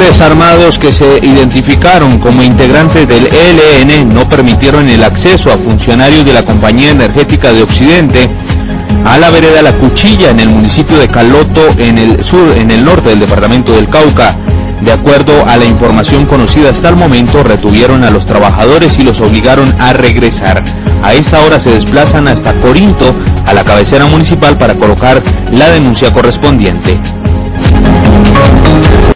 hombres armados que se identificaron como integrantes del ELN no permitieron el acceso a funcionarios de la Compañía Energética de Occidente a la vereda La Cuchilla en el municipio de Caloto, en el norte del departamento del Cauca. De acuerdo a la información conocida hasta el momento, retuvieron a los trabajadores y los obligaron a regresar. A esta hora se desplazan hasta Corinto, a la cabecera municipal, para colocar la denuncia correspondiente.